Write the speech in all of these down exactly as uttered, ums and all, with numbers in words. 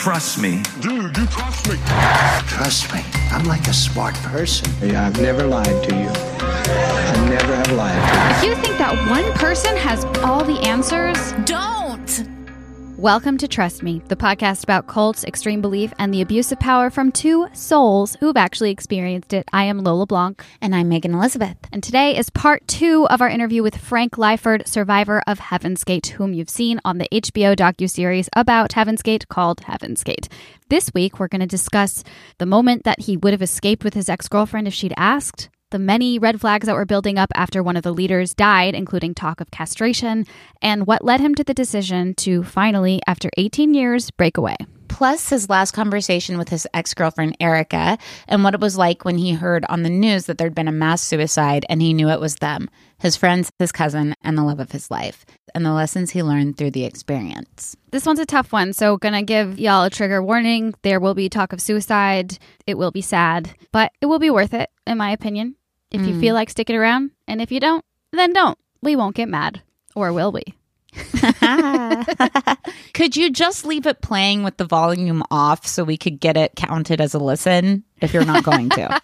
trust me. Dude, you trust me. Trust me. I'm like a smart person. Yeah, I've never lied to you. I never have lied to you. If you think that one person has all the answers, don't! Welcome to Trust Me, the podcast about cults, extreme belief, and the abuse of power from two souls who've actually experienced it. I am Lola Blanc. And I'm Megan Elizabeth. And today is part two of our interview with Frank Lyford, survivor of Heaven's Gate, whom you've seen on the H B O docuseries about Heaven's Gate called Heaven's Gate. This week, we're going to discuss the moment that he would have escaped with his ex-girlfriend if she'd asked, the many red flags that were building up after one of the leaders died, including talk of castration, and what led him to the decision to finally, after eighteen years, break away. Plus his last conversation with his ex-girlfriend, Erica, and what it was like when he heard on the news that there'd been a mass suicide and he knew it was them, his friends, his cousin, and the love of his life, and the lessons he learned through the experience. This one's a tough one, so gonna give y'all a trigger warning. There will be talk of suicide. It will be sad, but it will be worth it, in my opinion. If you mm. feel like sticking around, and if you don't, then don't. We won't get mad. Or will we? Could you just leave it playing with the volume off so we could get it counted as a listen if you're not going to?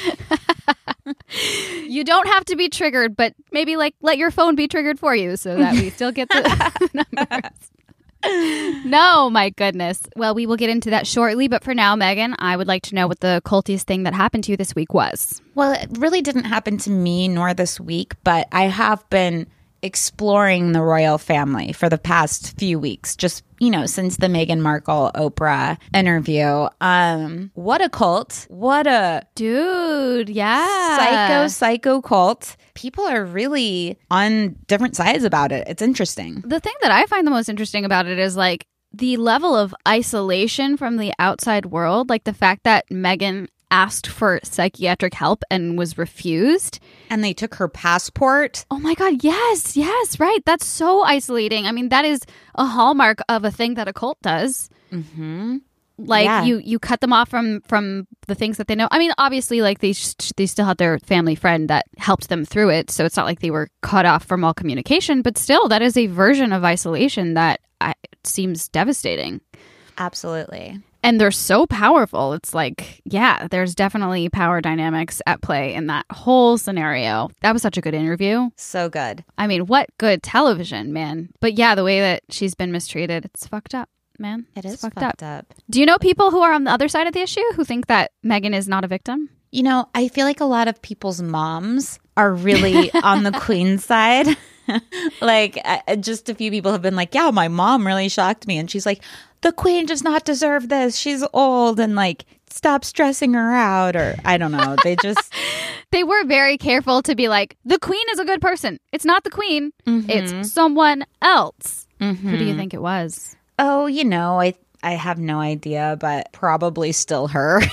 You don't have to be triggered, but maybe like let your phone be triggered for you so that we still get the numbers. No, my goodness. Well, we will get into that shortly, but for now, Megan, I would like to know what the cultiest thing that happened to you this week was. Well, it really didn't happen to me nor this week, but I have been exploring the royal family for the past few weeks, just, you know, since the Meghan Markle Oprah interview. Um, what a cult. What a dude, yeah. Psycho, psycho cult. People are really on different sides about it. It's interesting. The thing that I find the most interesting about it is like the level of isolation from the outside world, like the fact that Meghan asked for psychiatric help and was refused. And they took her passport. Oh my God, yes, yes, right. That's so isolating. I mean, that is a hallmark of a thing that a cult does. Mm-hmm. Like yeah. you, you cut them off from, from the things that they know. I mean, obviously, like they sh- they still had their family friend that helped them through it. So it's not like they were cut off from all communication. But still, that is a version of isolation that I, seems devastating. Absolutely. And they're so powerful. It's like, yeah, there's definitely power dynamics at play in that whole scenario. That was such a good interview. So good. I mean, what good television, man. But yeah, the way that she's been mistreated, it's fucked up, man. It it's is fucked, fucked up. up. Do you know people who are on the other side of the issue who think that Meghan is not a victim? You know, I feel like a lot of people's moms are really on the Queen's side. Like, uh, just a few people have been like, yeah, my mom really shocked me. And she's like, the Queen does not deserve this. She's old and like, stop stressing her out. Or I don't know. They just... They were very careful to be like, the Queen is a good person. It's not the Queen. Mm-hmm. It's someone else. Mm-hmm. Who do you think it was? Oh, you know, I I have no idea, but probably still her.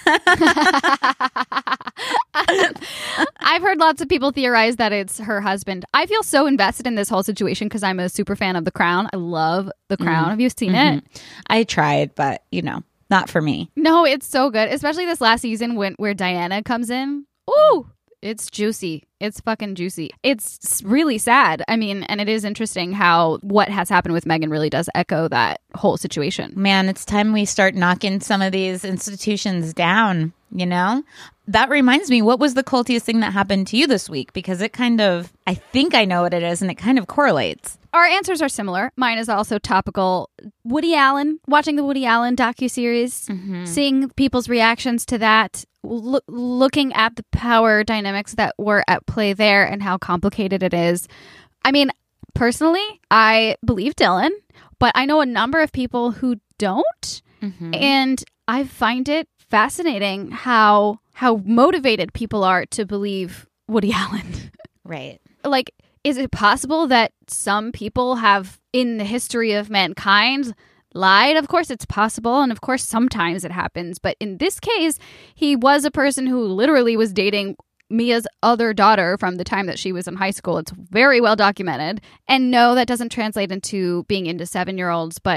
I've heard lots of people theorize that it's her husband. I feel so invested in this whole situation because I'm a super fan of The Crown. I love The Crown. Mm-hmm. Have you seen mm-hmm. it? I tried, but, you know, not for me. No, it's so good, especially this last season when where Diana comes in. Ooh, it's juicy. It's fucking juicy. It's really sad. I mean, and it is interesting how what has happened with Meghan really does echo that whole situation. Man, it's time we start knocking some of these institutions down, you know? That reminds me, what was the cultiest thing that happened to you this week? Because it kind of, I think I know what it is, and it kind of correlates. Our answers are similar. Mine is also topical. Woody Allen, watching the Woody Allen docuseries, mm-hmm. seeing people's reactions to that, lo- looking at the power dynamics that were at play there and how complicated it is. I mean, personally, I believe Dylan, but I know a number of people who don't. Mm-hmm. And I find it fascinating how how motivated people are to believe Woody Allen. Right. Like, is it possible that some people have, in the history of mankind, lied? Of course it's possible, and of course sometimes it happens. But in this case, he was a person who literally was dating Mia's other daughter from the time that she was in high school. It's very well documented. And no, that doesn't translate into being into seven-year-olds, but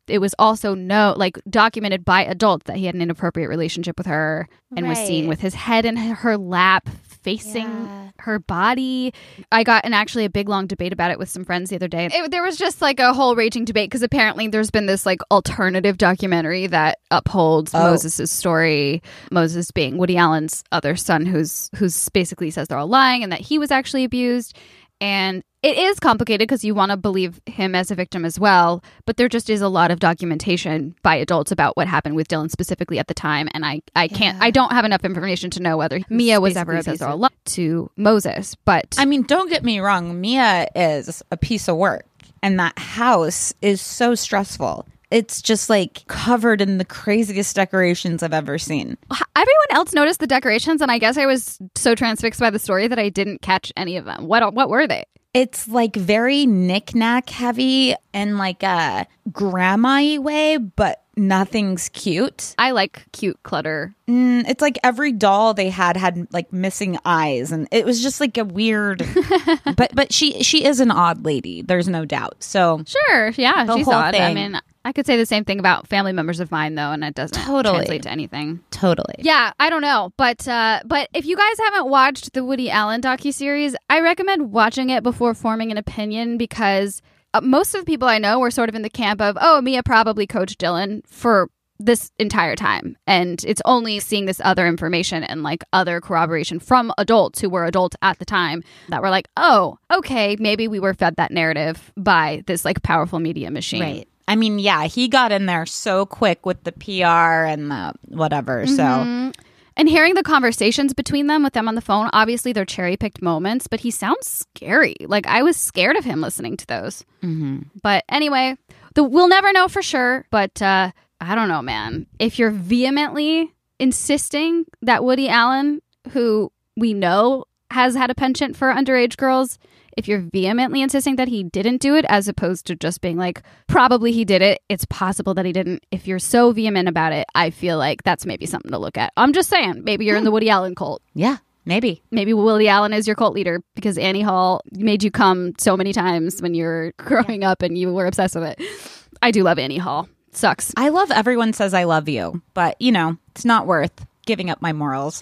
it was also no like documented by adults that he had an inappropriate relationship with her and was seen Right. with his head in her lap facing Yeah. her body. I got in actually a big long debate about it with some friends the other day. It, there was just like a whole raging debate because apparently there's been this like alternative documentary that upholds Oh. Moses's story. Moses being Woody Allen's other son, who's who's basically says they're all lying and that he was actually abused. And it is complicated because you want to believe him as a victim as well. But there just is a lot of documentation by adults about what happened with Dylan specifically at the time. And I, I can't, I don't have enough information to know whether Mia was ever basically abused or alive to Moses. But I mean, don't get me wrong. Mia is a piece of work, and that house is so stressful. It's just like covered in the craziest decorations I've ever seen. everyone else noticed the decorations. And I guess I was so transfixed by the story that I didn't catch any of them. What, what were they? It's like very knick-knack heavy and like a grandma-y way, but nothing's cute. I like cute clutter. Mm, it's like every doll they had had like missing eyes, and it was just like a weird. but but she she is an odd lady. There's no doubt. So Sure. Yeah. The She's whole odd. I thing. mean, I could say the same thing about family members of mine, though, and it doesn't Totally. translate to anything. totally. Yeah, I don't know, but uh, but if you guys haven't watched the Woody Allen docuseries, I recommend watching it before forming an opinion because uh, most of the people I know were sort of in the camp of, oh, Mia probably coached Dylan for this entire time, and it's only seeing this other information and like other corroboration from adults who were adults at the time that were like, oh, okay, maybe we were fed that narrative by this like powerful media machine. Right. I mean, yeah, he got in there so quick with the P R and the whatever. So And hearing the conversations between them with them on the phone, obviously they're cherry picked moments, but he sounds scary. Like I was scared of him listening to those. Mm-hmm. But anyway, the, we'll never know for sure. But uh, I don't know, man. If you're vehemently insisting that Woody Allen, who we know has had a penchant for underage girls, if you're vehemently insisting that he didn't do it as opposed to just being like, probably he did it, it's possible that he didn't. If you're so vehement about it, I feel like that's maybe something to look at. I'm just saying, maybe you're in the Woody Allen cult. yeah, maybe. Maybe Woody Allen is your cult leader because Annie Hall made you come so many times when you were growing up and you were obsessed with it. I do love Annie Hall. Sucks. I love everyone says I love you, but you know, it's not worth giving up my morals.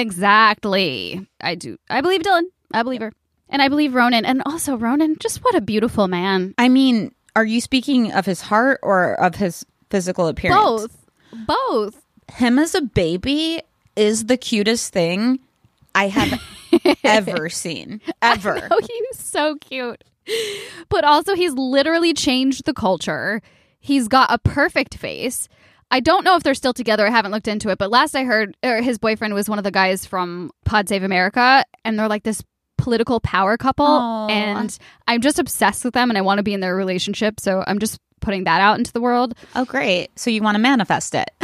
Exactly. I do. I believe Dylan. I believe her. And I believe Ronan. And also Ronan, just what a beautiful man. I mean, are you speaking of his heart or of his physical appearance? Both. Both. Him as a baby is the cutest thing I have ever seen. Ever. Oh, he's so cute. But also, he's literally changed the culture. He's got a perfect face. I don't know if they're still together. I haven't looked into it. But last I heard, er, his boyfriend was one of the guys from Pod Save America. And they're like this political power couple. Aww. And I'm just obsessed with them. And I want to be in their relationship. So I'm just putting that out into the world. Oh, great. So you want to manifest it.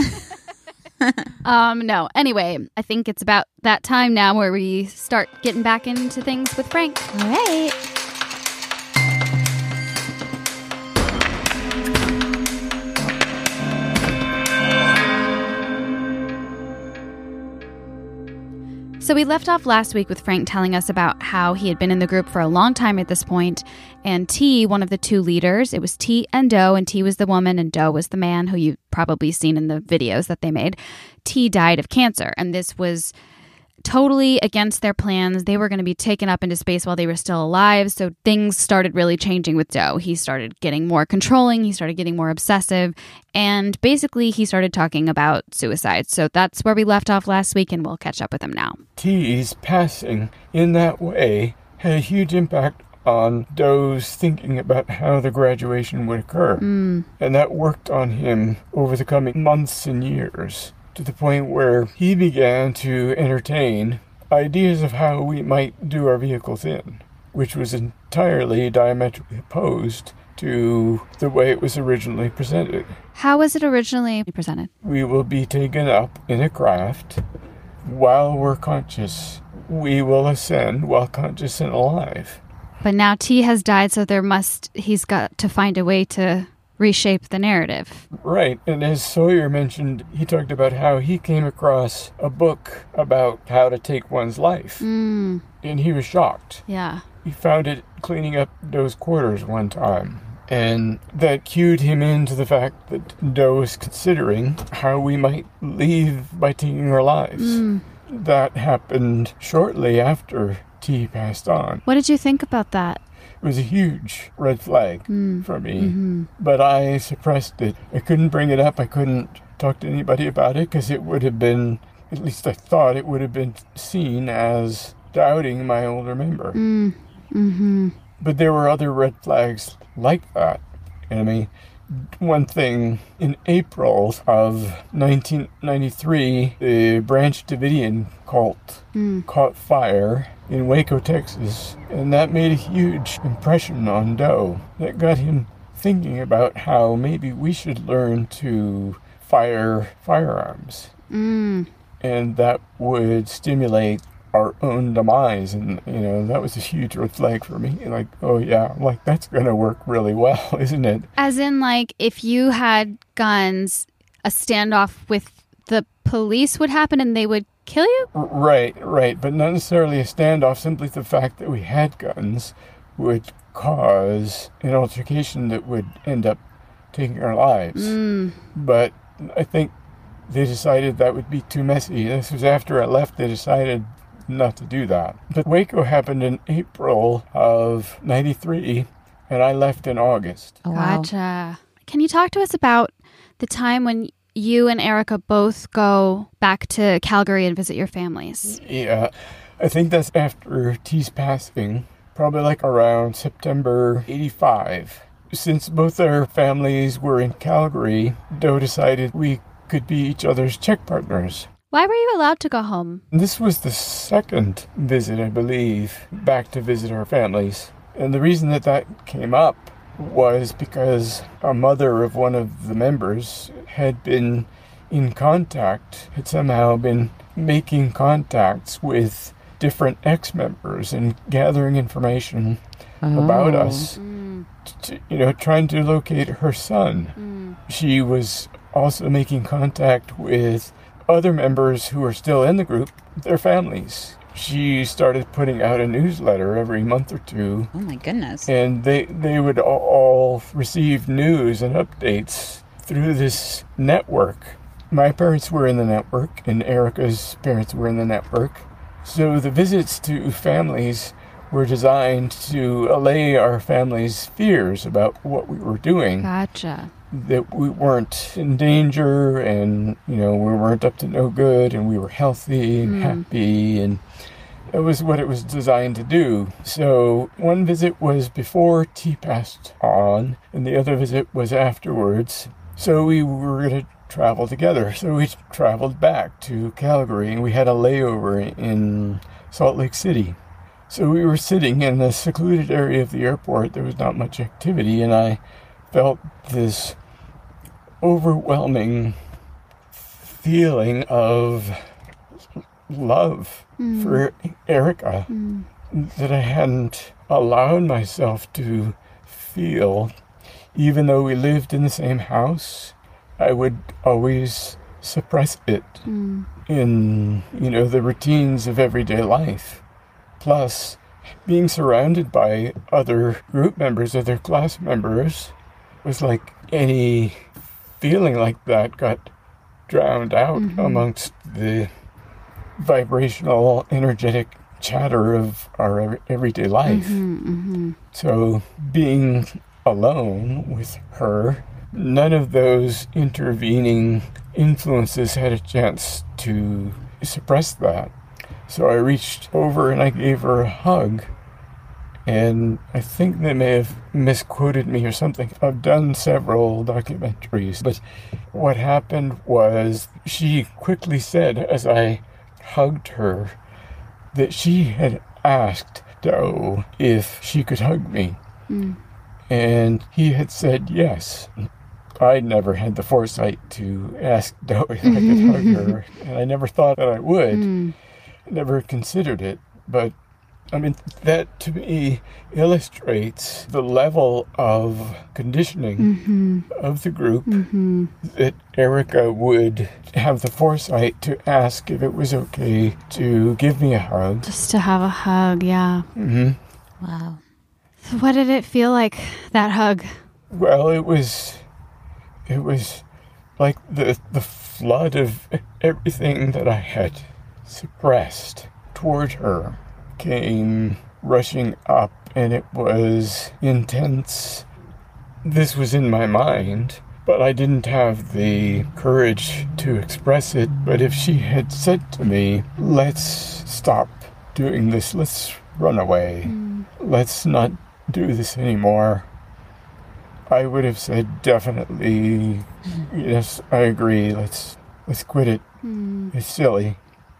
Um, no. Anyway, I think it's about that time now where we start getting back into things with Frank. All right. So we left off last week with Frank telling us about how he had been in the group for a long time at this point, and T, one of the two leaders, it was T and Doe, and T was the woman and Doe was the man who you've probably seen in the videos that they made. T died of cancer, and this was totally against their plans. They were going to be taken up into space while they were still alive, so things started really changing with Doe. He started getting more controlling, he started getting more obsessive, and basically he started talking about suicide. So that's where we left off last week, and we'll catch up with him now. T's passing in that way had a huge impact on Doe's thinking about how the graduation would occur. Mm. And that worked on him over the coming months and years, to the point where he began to entertain ideas of how we might do our vehicles in, which was entirely diametrically opposed to the way it was originally presented. How was it originally presented? We will be taken up in a craft while we're conscious. We will ascend while conscious and alive. But now T has died, so there must, he's got to find a way to reshape the narrative. Right, and as Sawyer mentioned, he talked about how he came across a book about how to take one's life. Mm, And he was shocked. yeah. He found it cleaning up Doe's quarters one time. And that cued him into the fact that Doe was considering how we might leave by taking our lives. Mm. That happened shortly after T passed on. What did you think about that? It was a huge red flag Mm. for me, Mm-hmm. but I suppressed it. I couldn't bring it up. I couldn't talk to anybody about it because it would have been, at least I thought it would have been seen as doubting my older member. Mm. Mm-hmm. But there were other red flags like that. I mean, one thing, in April of nineteen ninety-three, the Branch Davidian cult Mm. caught fire in Waco, Texas, and that made a huge impression on Doe. That got him thinking about how maybe we should learn to fire firearms, Mm. and that would stimulate our own demise. And you know, that was a huge red flag for me. Like, oh yeah, like that's gonna work really well, isn't it? As in, like, if you had guns, a standoff with the police would happen and they would kill you? R- right right but not necessarily a standoff. Simply the fact that we had guns would cause an altercation that would end up taking our lives. Mm. But I think they decided that would be too messy. This was after I left. They decided not to do that. But Waco happened in April of ninety-three, and I left in August. Oh, wow. Gotcha. Can you talk to us about the time when you and Erica both go back to Calgary and visit your families? Yeah, I think that's after T's passing, probably like around September eighty-five. Since both our families were in Calgary, Doe decided we could be each other's check partners. Why were you allowed to go home? This was the second visit, I believe, back to visit our families. And the reason that that came up was because a mother of one of the members had been in contact, had somehow been making contacts with different ex-members and gathering information about Oh. us, to, you know, trying to locate her son. Mm. She was also making contact with other members who are still in the group, their families. She started putting out a newsletter every month or two, Oh my goodness. and they they would all, all receive news and updates through this network. My parents were in the network, and Erica's parents were in the network. So the visits to families were designed to allay our families' fears about what we were doing. Gotcha. That we weren't in danger, and you know, we weren't up to no good, and we were healthy and Mm. happy, and it was what it was designed to do. So one visit was before T passed on, and the other visit was afterwards. So we were going to travel together. So we traveled back to Calgary, and we had a layover in Salt Lake City. So we were sitting in a secluded area of the airport. There was not much activity, and I felt this overwhelming feeling of love Mm. for Erica Mm. that I hadn't allowed myself to feel. Even though we lived in the same house, I would always suppress it Mm. in, you know, the routines of everyday life. Plus, being surrounded by other group members, other class members, was like any feeling like that got drowned out Mhm. amongst the vibrational, energetic chatter of our ev- everyday life. Mhm, mhm. So being alone with her, none of those intervening influences had a chance to suppress that. So I reached over and I gave her a hug. And I think they may have misquoted me or something. I've done several documentaries, but what happened was she quickly said, as I hugged her, that she had asked Doe if she could hug me. Mm. And he had said yes. I never had the foresight to ask Doe if I could hug her, and I never thought that I would. Mm. Never considered it, but I mean, that to me illustrates the level of conditioning Mhm. of the group Mhm. that Erica would have the foresight to ask if it was okay to give me a hug. Just to have a hug, yeah. hmm Wow. So what did it feel like, that hug? Well, it was, it was like the the flood of everything that I had suppressed toward her came rushing up, and it was intense. This was in my mind, but I didn't have the courage to express it. But if she had said to me, let's stop doing this, let's run away, mm. let's not do this anymore, I would have said definitely, yes, I agree, let's let's quit it. Mm. It's silly.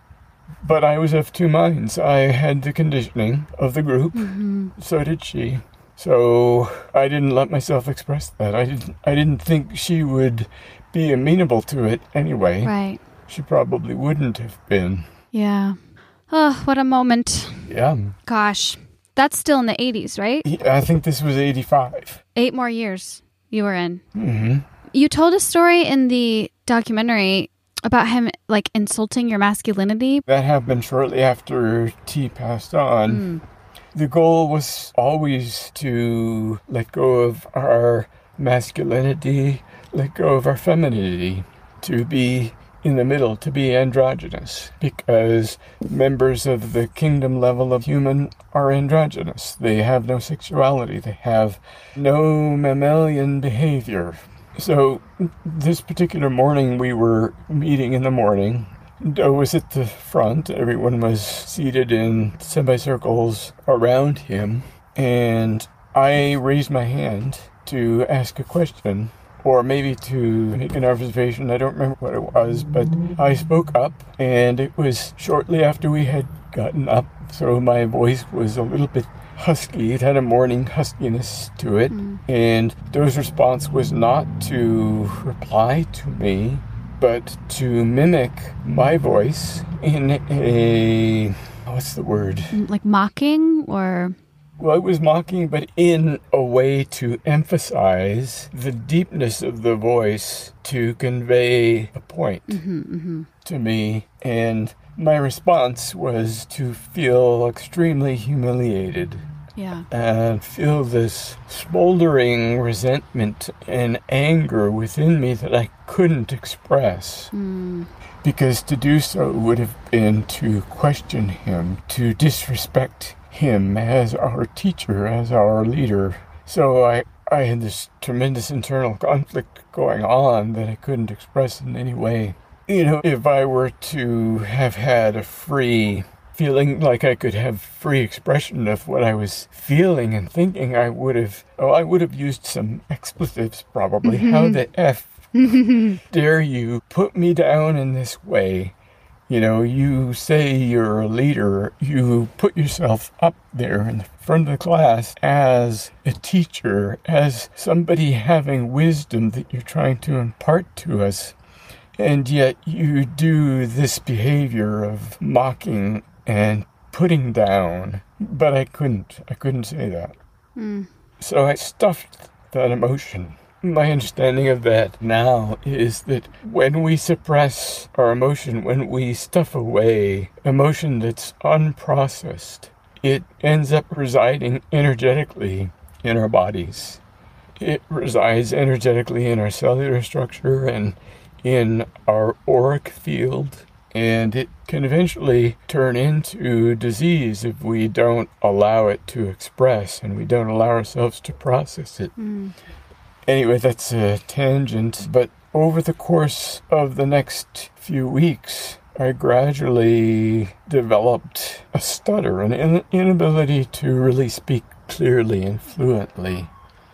But I was of two minds. I had the conditioning of the group, mm-hmm. so did she. So I didn't let myself express that. I didn't I didn't think she would be amenable to it anyway. Right. She probably wouldn't have been. Yeah. Oh, what a moment. Yeah. Gosh. That's still in the eighties, right? Yeah, I think this was eighty-five. Eight more years you were in. Mm-hmm. You told a story in the documentary about him, like, insulting your masculinity. That happened shortly after T passed on. Mm. The goal was always to let go of our masculinity, let go of our femininity, to be in the middle, to be androgynous, because members of the kingdom level of human are androgynous. They have no sexuality. They have no mammalian behavior. So this particular morning, we were meeting in the morning. Doe was at the front. Everyone was seated in semicircles around him. And I raised my hand to ask a question, or maybe to make an observation. I don't remember what it was, but I spoke up, and it was shortly after we had gotten up, so my voice was a little bit husky. It had a morning huskiness to it, mm. and Doe's response was not to reply to me, but to mimic my voice in a, what's the word? Like mocking, or... Well, it was mocking, but in a way to emphasize the deepness of the voice to convey a point mm-hmm, mm-hmm. to me. And my response was to feel extremely humiliated. Yeah. And feel this smoldering resentment and anger within me that I couldn't express. Mm. Because to do so would have been to question him, to disrespect him as our teacher, as our leader. So I, I had this tremendous internal conflict going on that I couldn't express in any way. You know, if I were to have had a free feeling, like I could have free expression of what I was feeling and thinking, I would have, oh, I would have used some expletives probably. Mm-hmm. How the F dare you put me down in this way? You know, you say you're a leader, you put yourself up there in the front of the class as a teacher, as somebody having wisdom that you're trying to impart to us, and yet you do this behavior of mocking and putting down. But I couldn't, I couldn't say that. Mm. So I stuffed that emotion. My understanding of that now is that when we suppress our emotion, when we stuff away emotion that's unprocessed, it ends up residing energetically in our bodies. It resides energetically in our cellular structure and in our auric field, and it can eventually turn into disease if we don't allow it to express and we don't allow ourselves to process it. Mm. Anyway, that's a tangent, but over the course of the next few weeks, I gradually developed a stutter, an in- inability to really speak clearly and fluently.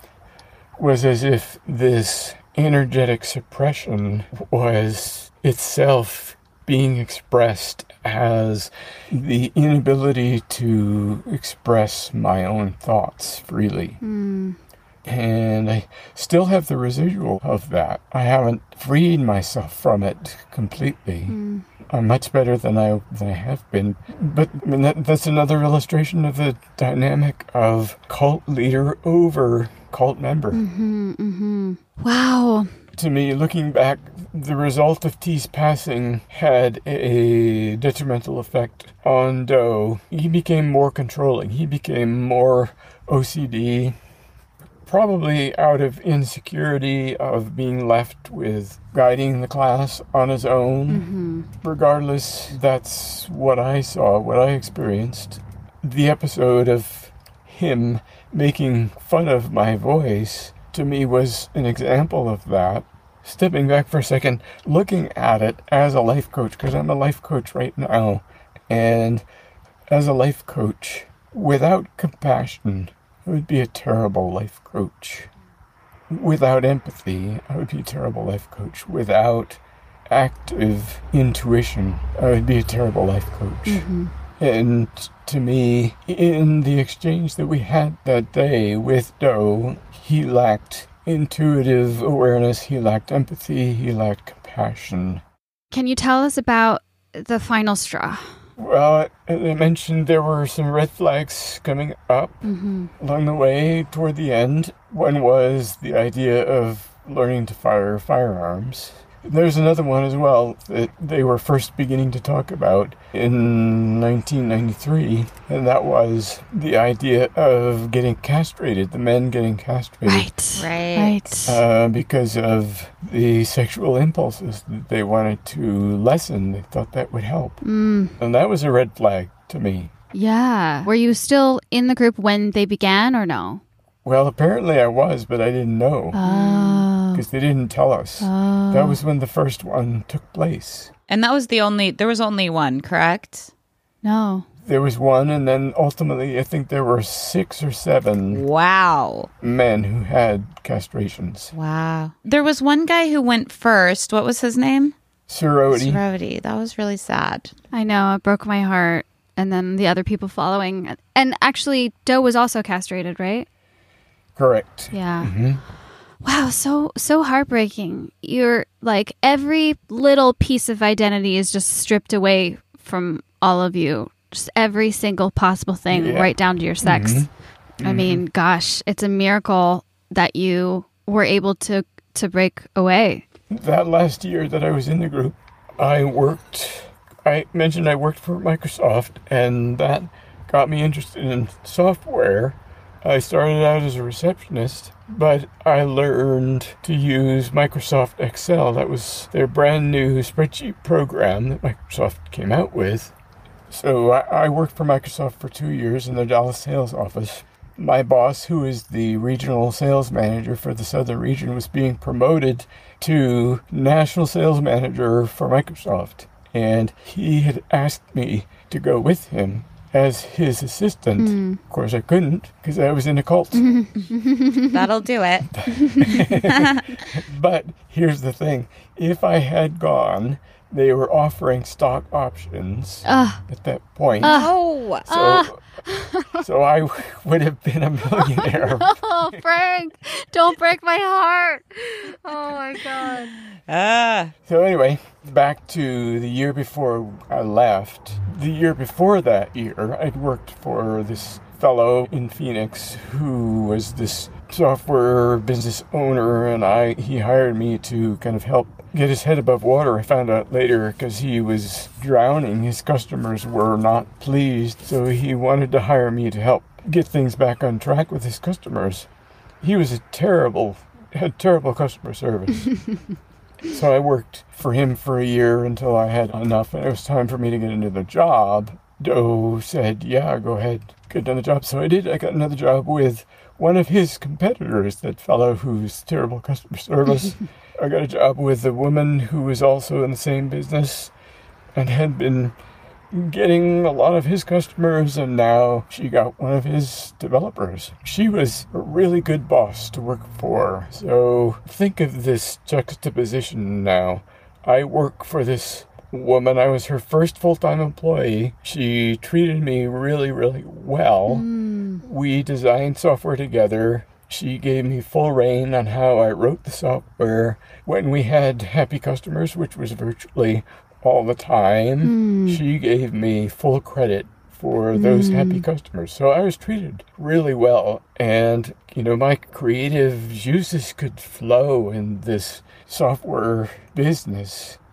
It was as if this energetic suppression was itself being expressed as the inability to express my own thoughts freely. Mm. And I still have the residual of that. I haven't freed myself from it completely. Mm. I'm much better than I than I have been. But I mean, that, that's another illustration of the dynamic of cult leader over cult member. Mm-hmm, mm-hmm. Wow. To me, looking back, the result of T's passing had a detrimental effect on Doe. He became more controlling. He became more O C D. probably out of insecurity of being left with guiding the class on his own. Mm-hmm. Regardless, that's what I saw, what I experienced. The episode of him making fun of my voice, to me, was an example of that. Stepping back for a second, looking at it as a life coach, because I'm a life coach right now, and as a life coach, without compassion, I would be a terrible life coach. Without empathy, I would be a terrible life coach. Without active intuition, I would be a terrible life coach. Mm-hmm. And to me, in the exchange that we had that day with Doe, he lacked intuitive awareness, he lacked empathy, he lacked compassion. Can you tell us about the final straw? Well, as I mentioned, there were some red flags coming up Mm-hmm. along the way toward the end. One was the idea of learning to fire firearms. There's another one as well that they were first beginning to talk about in nineteen ninety-three, and that was the idea of getting castrated, the men getting castrated. Right. Right. Right. Uh, because of the sexual impulses that they wanted to lessen. They thought that would help. Mm. And that was a red flag to me. Yeah. Were you still in the group when they began or no? Well, apparently I was, but I didn't know. Oh. Because they didn't tell us. Oh. That was when the first one took place. And that was the only, there was only one, correct? No. There was one, and then ultimately I think there were six or seven Wow. men who had castrations. Wow. There was one guy who went first. What was his name? Sorority. Sorority. That was really sad. I know. It broke my heart. And then the other people following. And actually, Doe was also castrated, right? Correct. Yeah. Mm-hmm. Wow, so so heartbreaking. You're like every little piece of identity is just stripped away from all of you. Just every single possible thing, Yeah. right down to your sex. Mm-hmm. I mean, gosh, it's a miracle that you were able to to break away. That last year that I was in the group, I worked, I mentioned I worked for Microsoft, and that got me interested in software. I started out as a receptionist, but I learned to use Microsoft Excel. That was their brand new spreadsheet program that Microsoft came out with. So I, I worked for Microsoft for two years in their Dallas sales office. My boss, who is the regional sales manager for the southern region, was being promoted to national sales manager for Microsoft. And he had asked me to go with him as his assistant. Mm. Of course, I couldn't because I was in a cult. That'll do it. But here's the thing. If I had gone, they were offering stock options Ugh. at that point. Oh. So, so I would have been a millionaire. Oh, Frank, don't break my heart. Oh my God. Ah. So anyway, back to the year before I left. The year before that year, I'd worked for this fellow in Phoenix who was this software business owner, and I he hired me to kind of help get his head above water. I found out later because he was drowning. His customers were not pleased, so he wanted to hire me to help get things back on track with his customers. He was a terrible, had terrible customer service. So I worked for him for a year until I had enough, and it was time for me to get another job. Doe said, yeah, go ahead, get another job. So I did. I got another job with one of his competitors, that fellow who's terrible customer service. I got a job with a woman who was also in the same business and had been getting a lot of his customers, and now she got one of his developers. She was a really good boss to work for. So think of this juxtaposition now. I work for this woman. I was her first full-time employee. She treated me really, really well. Mm. We designed software together. She gave me full reign on how I wrote the software. When we had happy customers, which was virtually all the time, Mm. she gave me full credit for those Mm. happy customers. So I was treated really well. And, you know, my creative juices could flow in this software business.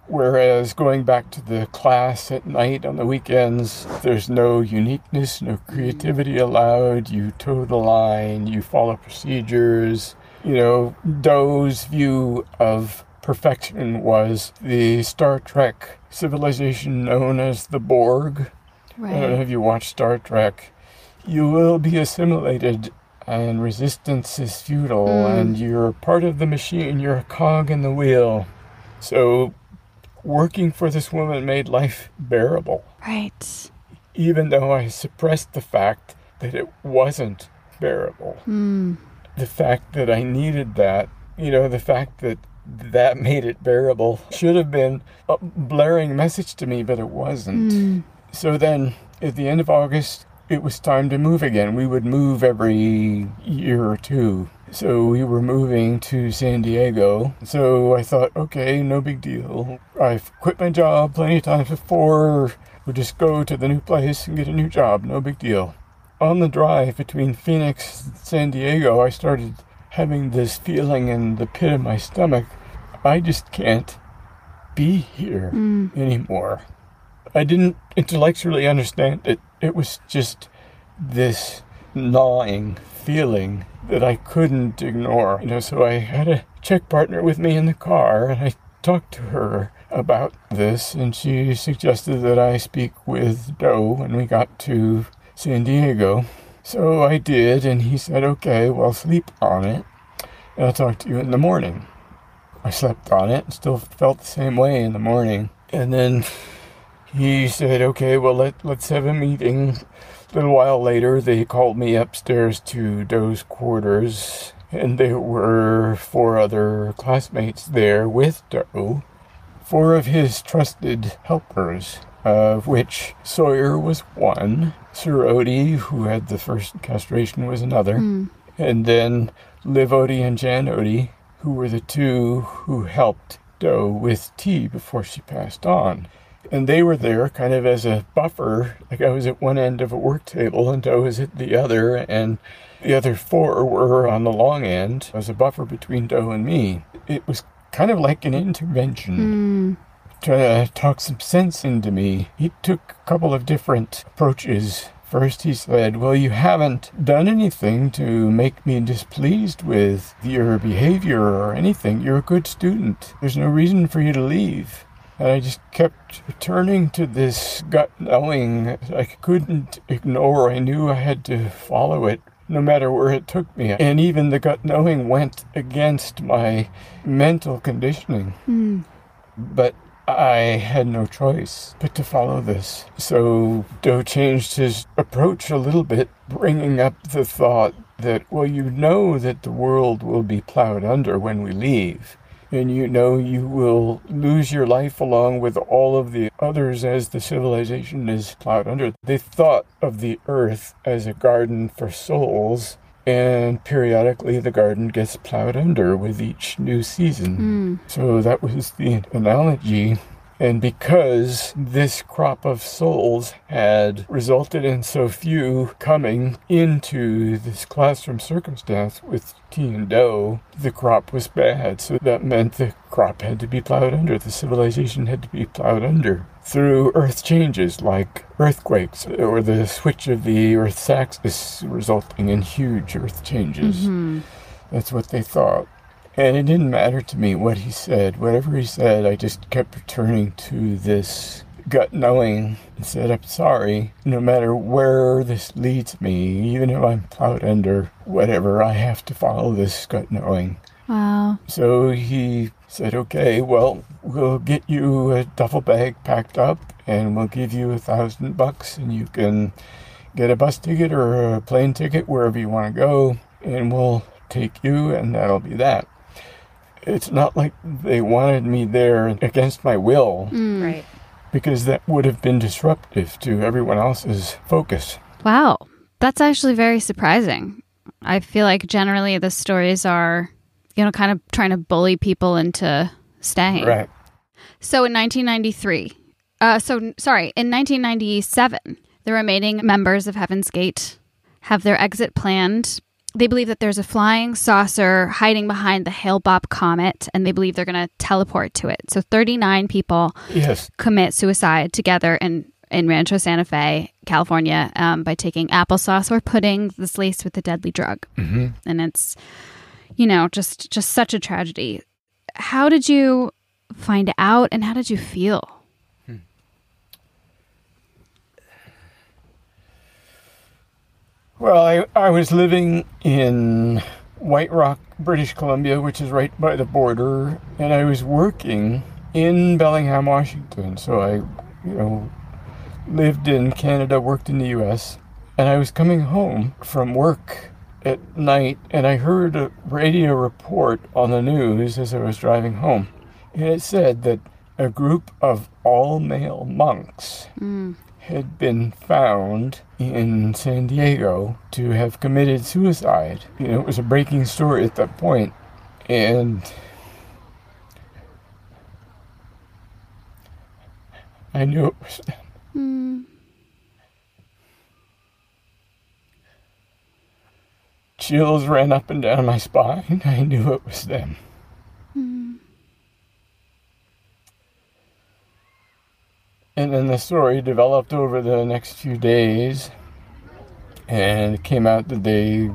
Whereas going back to the class at night on the weekends, there's no uniqueness, no creativity allowed. You toe the line, you follow procedures. You know, Doe's view of perfection was the Star Trek civilization known as the Borg. Right. I don't know if you watch Star Trek. You will be assimilated, and resistance is futile, mm. and you're part of the machine. You're a cog in the wheel. So working for this woman made life bearable. Right. Even though I suppressed the fact that it wasn't bearable. Mm. The fact that I needed that, you know, the fact that that made it bearable should have been a blaring message to me, but it wasn't. Mm. So then, at the end of August, it was time to move again. We would move every year or two. So we were moving to San Diego. So I thought, okay, no big deal. I've quit my job plenty of times before. We'll just go to the new place and get a new job. No big deal. On the drive between Phoenix and San Diego, I started having this feeling in the pit of my stomach. I just can't be here mm. anymore. I didn't intellectually understand it. It was just this gnawing feeling that I couldn't ignore. You know, so I had a check partner with me in the car, and I talked to her about this, and she suggested that I speak with Doe when we got to San Diego. So I did, and he said, okay, well, sleep on it, and I'll talk to you in the morning. I slept on it and still felt the same way in the morning. And then he said, okay, well, let, let's have a meeting. A little while later, they called me upstairs to Doe's quarters, and there were four other classmates there with Doe, four of his trusted helpers, of which Sawyer was one, Sir Odie, who had the first castration, was another, mm. and then Liv Odie and Jan Odie, who were the two who helped Doe with tea before she passed on. And they were there kind of as a buffer, like I was at one end of a work table and Doe was at the other, and the other four were on the long end as a buffer between Doe and me. It was kind of like an intervention, mm. trying to talk some sense into me. He took a couple of different approaches. First he said, well, you haven't done anything to make me displeased with your behavior or anything. You're a good student. There's no reason for you to leave. And I just kept returning to this gut knowing I couldn't ignore. I knew I had to follow it no matter where it took me. And even the gut knowing went against my mental conditioning. Mm. But I had no choice but to follow this. So Doe changed his approach a little bit, bringing up the thought that, well, you know that the world will be plowed under when we leave. And you know you will lose your life along with all of the others as the civilization is plowed under. They thought of the earth as a garden for souls, and periodically the garden gets plowed under with each new season. Mm. So that was the analogy. And because this crop of souls had resulted in so few coming into this classroom circumstance with T and Doe, the crop was bad. So that meant the crop had to be plowed under. The civilization had to be plowed under through earth changes like earthquakes or the switch of the Earth's axis resulting in huge earth changes. Mm-hmm. That's what they thought. And it didn't matter to me what he said. Whatever he said, I just kept returning to this gut knowing and said, I'm sorry, no matter where this leads me, even if I'm plowed under, whatever, I have to follow this gut knowing. Wow. So he said, okay, well, we'll get you a duffel bag packed up and we'll give you a thousand bucks and you can get a bus ticket or a plane ticket wherever you want to go and we'll take you and that'll be that. It's not like they wanted me there against my will. Mm. Right. Because that would have been disruptive to everyone else's focus. Wow. That's actually very surprising. I feel like generally the stories are, you know, kind of trying to bully people into staying. Right. So in nineteen ninety-three, uh, so sorry, in nineteen ninety-seven, the remaining members of Heaven's Gate have their exit planned. they believe that there's a flying saucer hiding behind the Hale-Bopp comet, and they believe they're going to teleport to it. So thirty-nine people Yes. commit suicide together in, in Rancho Santa Fe, California, um, by taking applesauce or pudding that's laced with the deadly drug. Mm-hmm. And it's, you know, just just such a tragedy. How did you find out, and how did you feel? Well, I, I was living in White Rock, British Columbia, which is right by the border, and I was working in Bellingham, Washington. So I, you know, lived in Canada, worked in the U S, and I was coming home from work at night, and I heard a radio report on the news as I was driving home. And it said that a group of all-male monks Mm. had been found in San Diego to have committed suicide. You know, it was a breaking story at that point, and I knew it was them. Mm. Chills ran up and down my spine. I knew it was them. Mm. And then the story developed over the next few days, and it came out that they,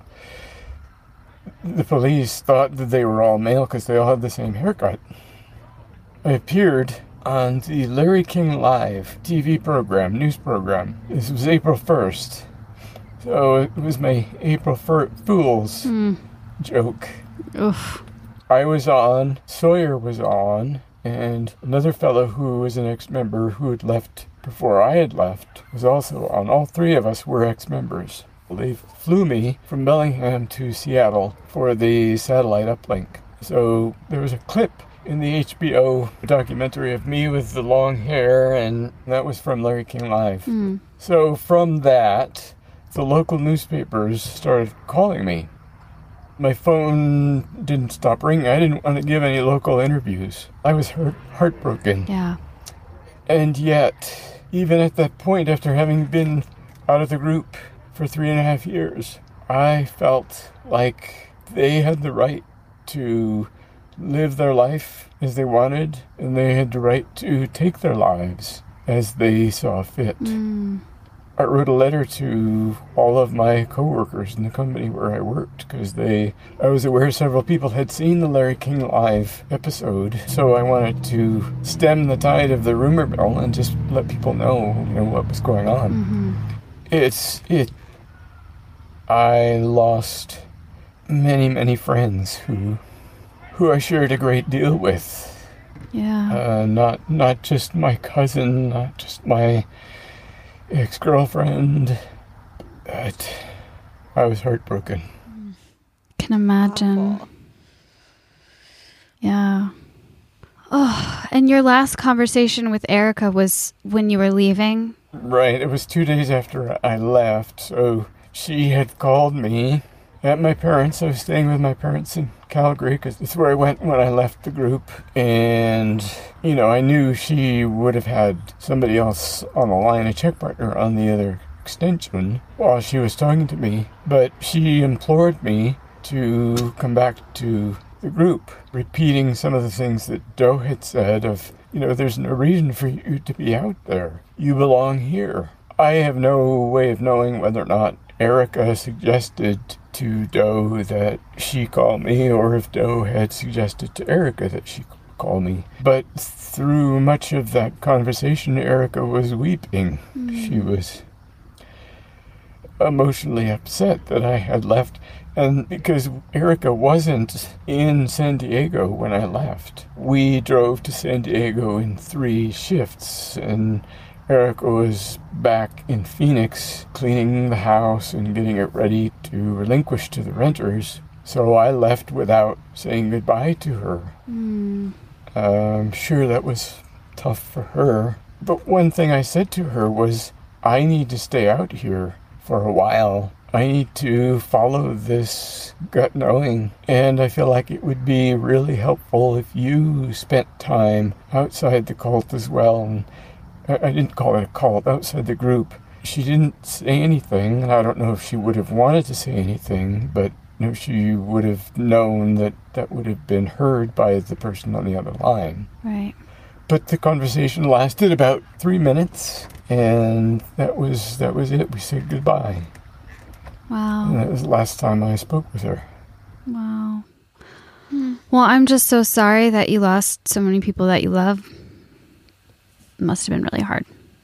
the police thought that they were all male because they all had the same haircut. I appeared on the Larry King Live T V program, news program. This was April first. So it was my April Fool's Mm. joke. Oof. I was on, Sawyer was on, and another fellow who was an ex-member who had left before I had left was also on. All three of us were ex-members. They flew me from Bellingham to Seattle for the satellite uplink. So there was a clip in the H B O documentary of me with the long hair, and that was from Larry King Live. Mm. So from that, the local newspapers started calling me. My phone didn't stop ringing. I didn't want to give any local interviews. I was hurt, heartbroken. Yeah. And yet, even at that point, after having been out of the group for three and a half years, I felt like they had the right to live their life as they wanted, and they had the right to take their lives as they saw fit. Mm. I wrote a letter to all of my coworkers in the company where I worked because they, I was aware several people had seen the Larry King Live episode, so I wanted to stem the tide of the rumor mill and just let people know, you know, what was going on. Mm-hmm. It's it. I lost many, many friends who, who I shared a great deal with. Yeah. Uh, not not just my cousin, not just my ex-girlfriend, but I was heartbroken. Can imagine. Awful. Yeah. Oh, and your last conversation with Erica was when you were leaving? Right, it was two days after I left, so she had called me at my parents'. I was staying with my parents in Calgary because that's where I went when I left the group, and, you know, I knew she would have had somebody else on the line, a check partner on the other extension, while she was talking to me, but she implored me to come back to the group, repeating some of the things that Doe had said of, you know, there's no reason for you to be out there. You belong here. I have no way of knowing whether or not Erica suggested to Doe that she call me, or if Doe had suggested to Erica that she call me. But through much of that conversation, Erica was weeping. Mm. She was emotionally upset that I had left. And because Erica wasn't in San Diego when I left, we drove to San Diego in three shifts, and Erica was back in Phoenix cleaning the house and getting it ready to relinquish to the renters. So I left without saying goodbye to her. Mm. I'm sure that was tough for her. But one thing I said to her was, I need to stay out here for a while. I need to follow this gut knowing, and I feel like it would be really helpful if you spent time outside the cult as well. And I didn't call it a cult, outside the group, she didn't say anything, and I don't know if she would have wanted to say anything, but you know, she would have known that that would have been heard by the person on the other line. Right. But the conversation lasted about three minutes, and that was that was it. We said goodbye. Wow. And that was the last time I spoke with her. Wow. Hmm. Well, I'm just so sorry that you lost so many people that you love. It must have been really hard.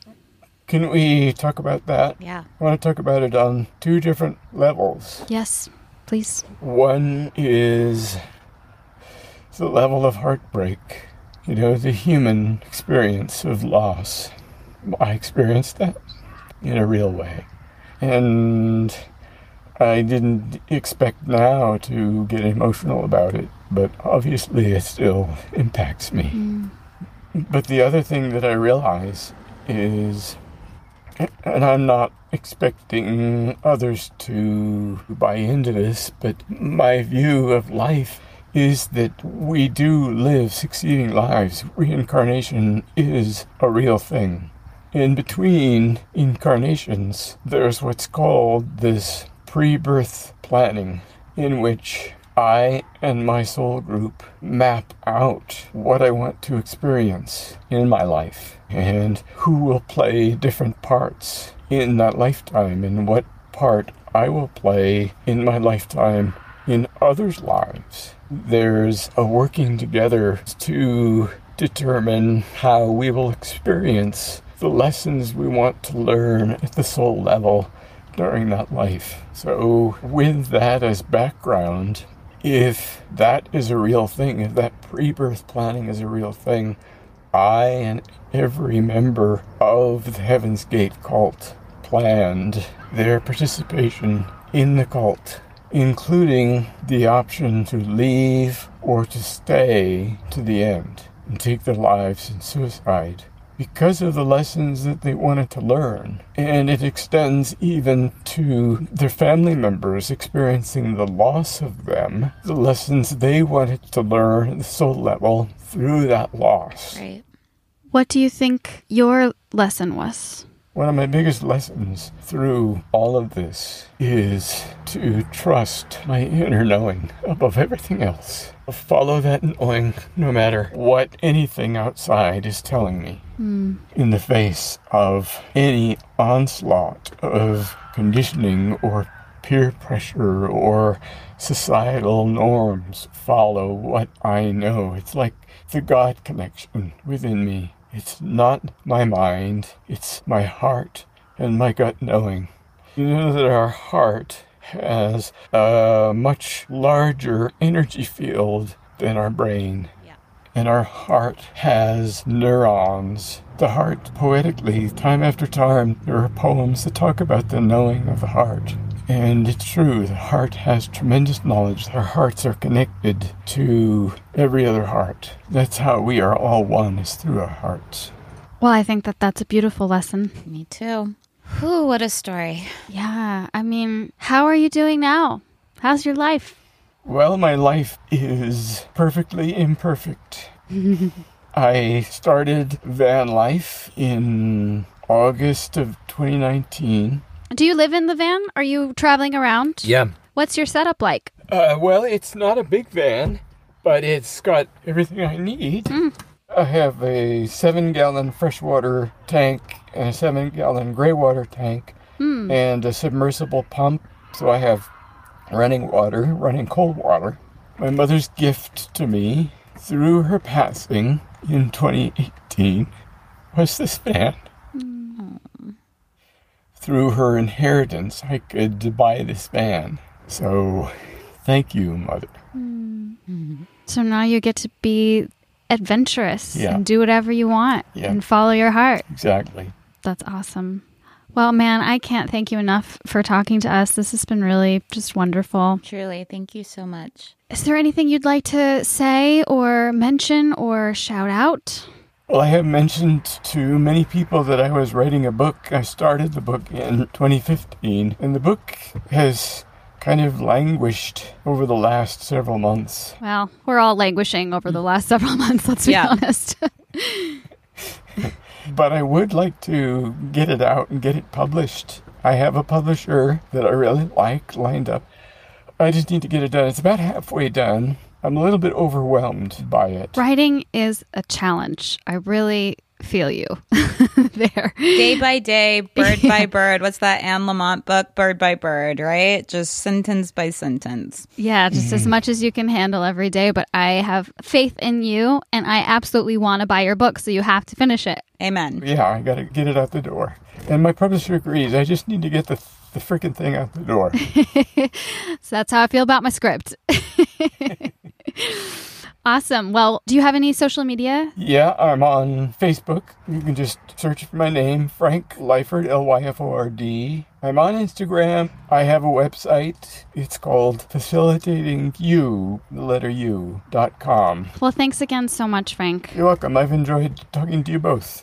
Can we talk about that? Yeah. I want to talk about it on two different levels. Yes, please. One is the level of heartbreak. You know, the human experience of loss. I experienced that in a real way. And I didn't expect now to get emotional about it, but obviously it still impacts me. Mm. But the other thing that I realize is, and I'm not expecting others to buy into this, but my view of life is that we do live succeeding lives. Reincarnation is a real thing. In between incarnations, there's what's called this pre-birth planning, in which I and my soul group map out what I want to experience in my life and who will play different parts in that lifetime and what part I will play in my lifetime in others' lives. There's a working together to determine how we will experience the lessons we want to learn at the soul level during that life. So with that as background, if that is a real thing, if that pre-birth planning is a real thing, I and every member of the Heaven's Gate cult planned their participation in the cult, including the option to leave or to stay to the end and take their lives in suicide, because of the lessons that they wanted to learn. And it extends even to their family members experiencing the loss of them, the lessons they wanted to learn at the soul level through that loss. Right. What do you think your lesson was? One of my biggest lessons through all of this is to trust my inner knowing above everything else. Follow that knowing no matter what anything outside is telling me. Mm. In the face of any onslaught of conditioning or peer pressure or societal norms, follow what I know. It's like the God connection within me. It's not my mind, it's my heart and my gut knowing. You know that our heart has a much larger energy field than our brain. Yeah. And our heart has neurons. The heart, poetically, time after time, there are poems that talk about the knowing of the heart. And it's true, the heart has tremendous knowledge. Our hearts are connected to every other heart. That's how we are all one, is through our hearts. Well, I think that that's a beautiful lesson. Me too. Whew, what a story. Yeah, I mean, how are you doing now? How's your life? Well, my life is perfectly imperfect. I started van life in August of twenty nineteen. Do you live in the van? Are you traveling around? Yeah. What's your setup like? Uh, well, it's not a big van, but it's got everything I need. Mm. I have a seven-gallon freshwater tank and a seven-gallon gray water tank mm. and a submersible pump. So I have running water, running cold water. My mother's gift to me through her passing in twenty eighteen was this van. Mm. Through her inheritance, I could buy this van. So, thank you, Mother. Mm-hmm. So now you get to be adventurous yeah. and do whatever you want yeah. and follow your heart. Exactly. That's awesome. Well, man, I can't thank you enough for talking to us. This has been really just wonderful. Truly, thank you so much. Is there anything you'd like to say or mention or shout out? Well, I have mentioned to many people that I was writing a book. I started the book in twenty fifteen, and the book has kind of languished over the last several months. Well, we're all languishing over the last several months, let's be yeah. honest. But I would like to get it out and get it published. I have a publisher that I really like lined up. I just need to get it done. It's about halfway done. I'm a little bit overwhelmed by it. Writing is a challenge. I really feel you there. Day by day, bird yeah. by bird. What's that Anne Lamott book? Bird by bird, right? Just sentence by sentence. Yeah, just mm-hmm. as much as you can handle every day. But I have faith in you, and I absolutely want to buy your book, so you have to finish it. Amen. Yeah, I got to get it out the door. And my publisher agrees. I just need to get the the freaking thing out the door. So that's how I feel about my script. Awesome. Well, do you have any social media? Yeah, I'm on Facebook. You can just search for my name, Frank Lyford, L Y F O R D. I'm on Instagram. I have a website. It's called facilitating you, the letter U, dot com. Well, thanks again so much, Frank. You're welcome. I've enjoyed talking to you both.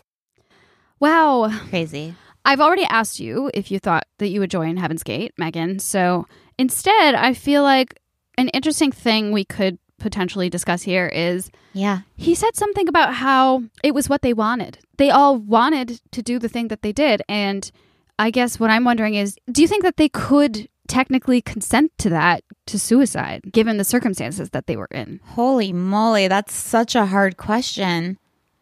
Wow. Crazy. I've already asked you if you thought that you would join Heaven's Gate, Megan. So instead, I feel like an interesting thing we could potentially discuss here is yeah he said something about how it was what they wanted. They all wanted to do the thing that they did. And I guess what I'm wondering is, do you think that they could technically consent to that, to suicide, given the circumstances that they were in? Holy moly, that's such a hard question.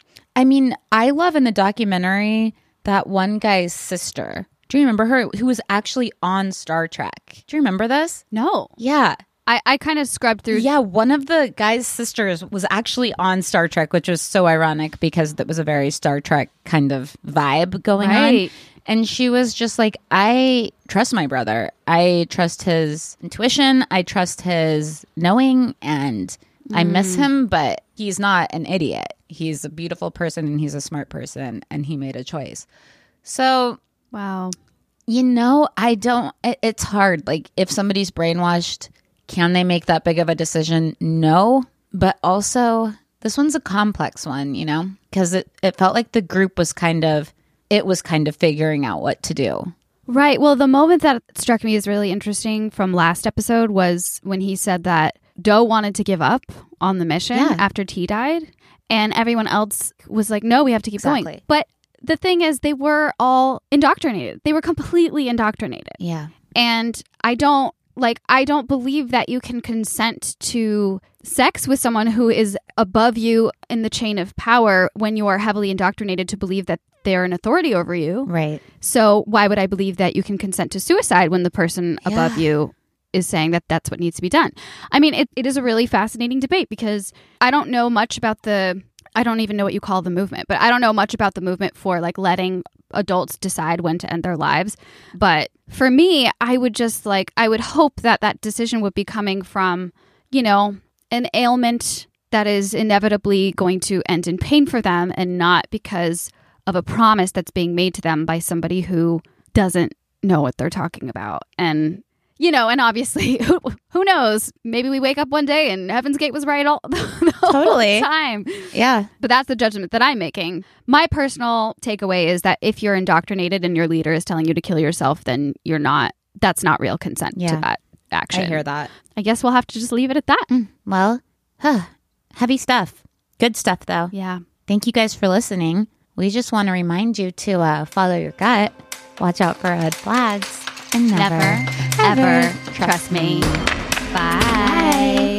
I mean, I love in the documentary that one guy's sister. Do you remember her? Who was actually on Star Trek. Do you remember this? No. Yeah. I, I kind of scrubbed through. Yeah, one of the guy's sisters was actually on Star Trek, which was so ironic because that was a very Star Trek kind of vibe going right. on. And she was just like, I trust my brother. I trust his intuition. I trust his knowing. And mm. I miss him, but he's not an idiot. He's a beautiful person and he's a smart person. And he made a choice. So, wow. You know, I don't, it, it's hard. Like, if somebody's brainwashed, can they make that big of a decision? No. But also, this one's a complex one, you know, because it, it felt like the group was kind of, it was kind of figuring out what to do. Right. Well, the moment that struck me as really interesting from last episode was when he said that Doe wanted to give up on the mission yeah. after T died. And everyone else was like, no, we have to keep exactly. going. But the thing is, they were all indoctrinated. They were completely indoctrinated. Yeah. And I don't, like, I don't believe that you can consent to sex with someone who is above you in the chain of power when you are heavily indoctrinated to believe that they're an authority over you. Right. So why would I believe that you can consent to suicide when the person yeah. above you is saying that that's what needs to be done? I mean, it, it is a really fascinating debate because I don't know much about the, I don't even know what you call the movement, but I don't know much about the movement for like letting adults decide when to end their lives. But for me, I would just like, I would hope that that decision would be coming from, you know, an ailment that is inevitably going to end in pain for them and not because of a promise that's being made to them by somebody who doesn't know what they're talking about. And, you know, and obviously, who, who knows? Maybe we wake up one day and Heaven's Gate was right all the totally. whole time. Yeah. But that's the judgment that I'm making. My personal takeaway is that if you're indoctrinated and your leader is telling you to kill yourself, then you're not, that's not real consent yeah. to that action. I hear that. I guess we'll have to just leave it at that. Mm, well, huh, heavy stuff. Good stuff, though. Yeah. Thank you guys for listening. We just want to remind you to uh, follow your gut, watch out for red flags, and never, never, ever, ever trust me. Bye. Bye.